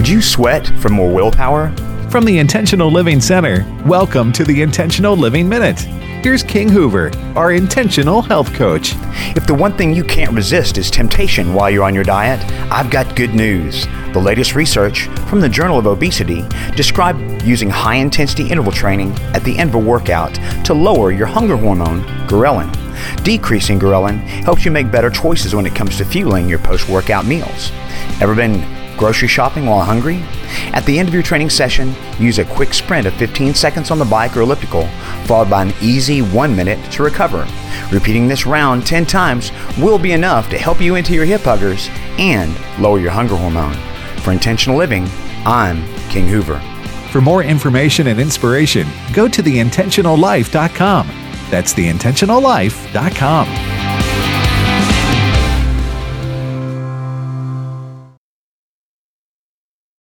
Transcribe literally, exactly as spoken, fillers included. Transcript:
Did you sweat for more willpower? From the Intentional Living Center, welcome to the Intentional Living Minute. Here's King Hoover, our intentional health coach. If the one thing you can't resist is temptation while you're on your diet, I've got good news. The latest research from the Journal of Obesity described using high-intensity interval training at the end of a workout to lower your hunger hormone, ghrelin. Decreasing ghrelin helps you make better choices when it comes to fueling your post-workout meals. Ever been grocery shopping while hungry? At the end of your training session, use a quick sprint of fifteen seconds on the bike or elliptical, followed by an easy one minute to recover. Repeating this round ten times will be enough to help you into your hip huggers and lower your hunger hormone. For Intentional Living, I'm King Hoover. For more information and inspiration, go to the intentional life dot com. That's the intentional life dot com.